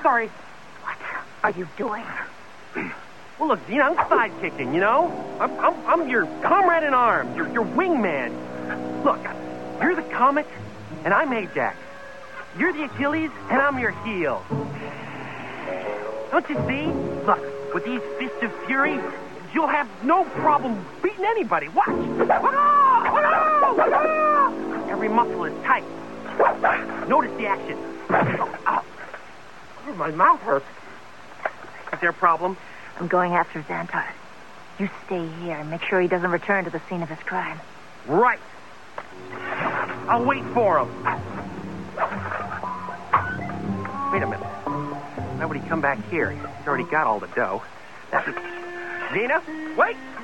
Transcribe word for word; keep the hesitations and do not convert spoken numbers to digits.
sorry. What are you doing? Well, look, Zena, I'm sidekicking, you know? I'm, I'm, I'm your comrade in arms, your, your wingman. Look, you're the Comet, and I'm Ajax. You're the Achilles, and I'm your heel. Don't you see? Look, with these fists of fury, you'll have no problem beating anybody. Watch. Every muscle is tight. Notice the action. Oh, my mouth hurts. Is there a problem? I'm going after Xantar. You stay here and make sure he doesn't return to the scene of his crime. Right. I'll wait for him. Wait a minute. Why would he come back here? He's already got all the dough. Zena, wait!